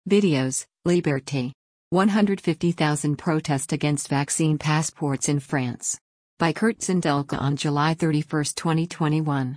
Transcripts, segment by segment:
Videos, Liberté. 150,000 protest against vaccine passports in France. By Kurt Zindelka on July 31, 2021.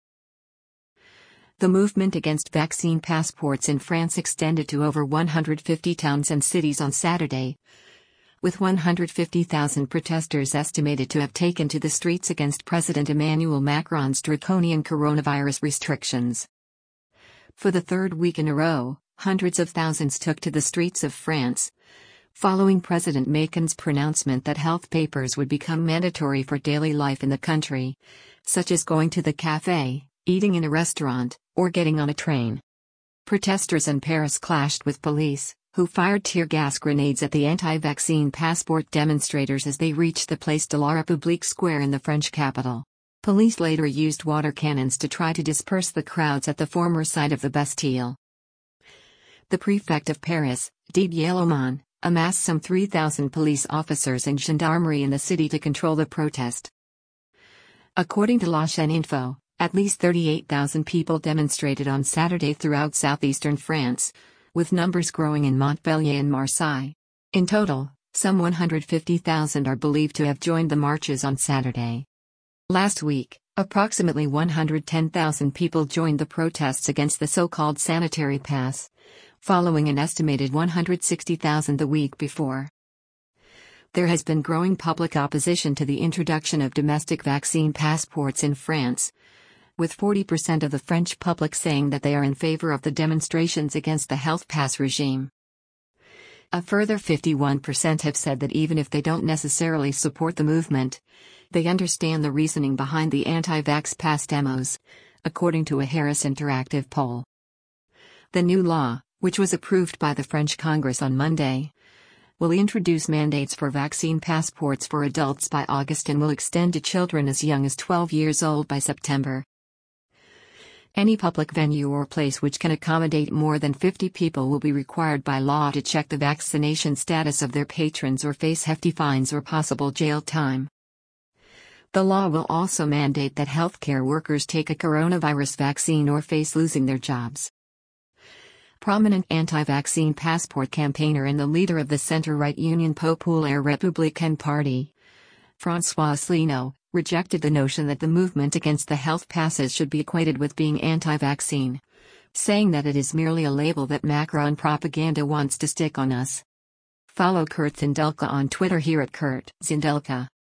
The movement against vaccine passports in France extended to over 150 towns and cities on Saturday, with 150,000 protesters estimated to have taken to the streets against President Emmanuel Macron's draconian coronavirus restrictions. For the third week in a row, hundreds of thousands took to the streets of France, following President Macron's pronouncement that health papers would become mandatory for daily life in the country, such as going to the cafe, eating in a restaurant, or getting on a train. Protesters in Paris clashed with police, who fired tear gas grenades at the anti-vaccine passport demonstrators as they reached the Place de la République square in the French capital. Police later used water cannons to try to disperse the crowds at the former site of the Bastille. The prefect of Paris, Didier Lamont, amassed some 3,000 police officers and gendarmerie in the city to control the protest. According to La Chaîne Info, at least 38,000 people demonstrated on Saturday throughout southeastern France, with numbers growing in Montpellier and Marseille. In total, some 150,000 are believed to have joined the marches on Saturday. Last week, approximately 110,000 people joined the protests against the so-called sanitary pass, following an estimated 160,000 the week before. There has been growing public opposition to the introduction of domestic vaccine passports in France, with 40% of the French public saying that they are in favor of the demonstrations against the health pass regime. A further 51% have said that even if they don't necessarily support the movement, they understand the reasoning behind the anti-vax pass demos, according to a Harris Interactive poll. The new law, which was approved by the French Congress on Monday, will introduce mandates for vaccine passports for adults by August and will extend to children as young as 12 years old by September. Any public venue or place which can accommodate more than 50 people will be required by law to check the vaccination status of their patrons or face hefty fines or possible jail time. The law will also mandate that healthcare workers take a coronavirus vaccine or face losing their jobs. Prominent anti-vaccine passport campaigner and the leader of the center-right Union Populaire Républicaine Party, François Asselineau, rejected the notion that the movement against the health passes should be equated with being anti-vaccine, saying that it is merely a label that Macron propaganda wants to stick on us. Follow Kurt Zindelka on Twitter here at Kurt Zindelka.